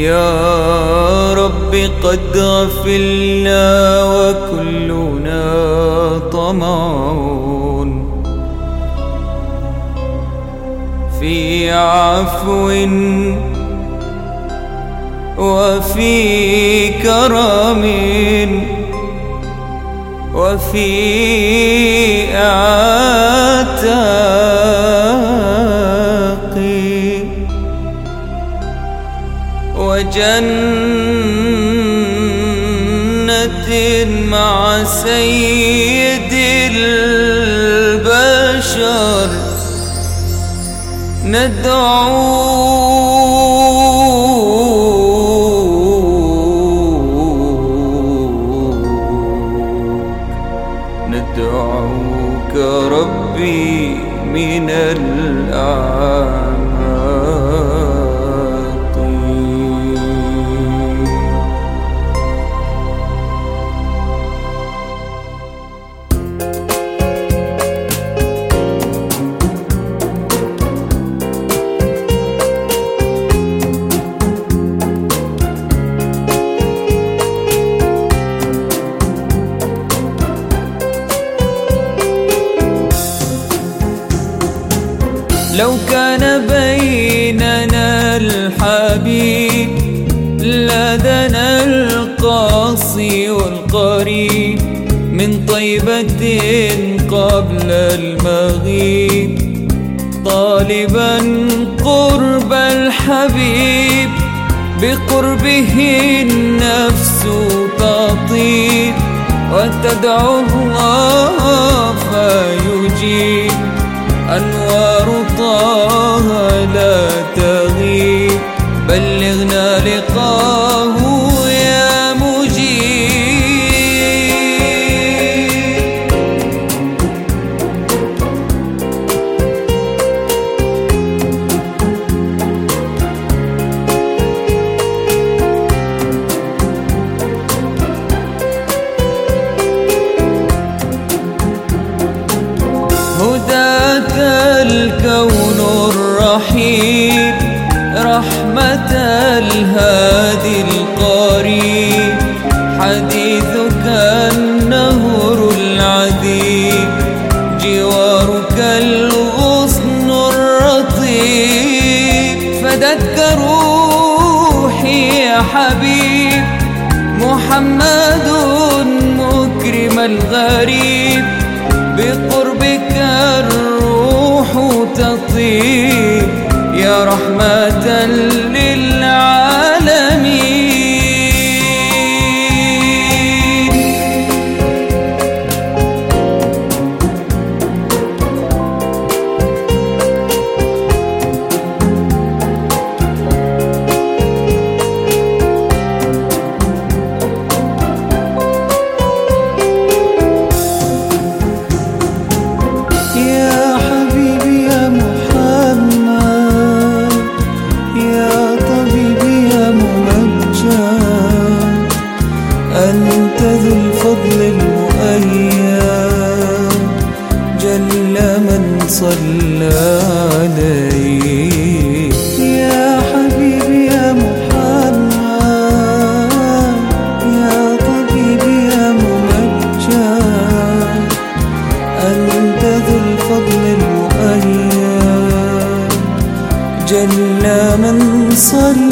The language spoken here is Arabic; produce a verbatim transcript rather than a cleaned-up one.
يا رب قد غفلنا وكلنا طمعون في عفو وفي كرم وفي عتاق وجنة مع سيد البشر ندعوك ربي من الأعماق. لو كان بيننا الحبيب لدنا القاصي والقريب من طيبة قبل المغيب طالبا قرب الحبيب بقربه النفس تطيب وتدعو الله فيجيب أنوار طه لا تغيب بلغنا لقاه يا مجيب. هداك الكون الرحيم رحمة الهادي القريب حديثك النهر العذيب جوارك الغصن الرطيب فدتك روحي يا حبيب محمد مكرم الغريب بقربك الروح تطيب يا رحمة للعالمين. أنت ذو الفضل المؤيد جل من صلى عليك يا حبيبي يا محمد يا طبيبي يا ممجد أنت ذو الفضل المؤيد جل من صلى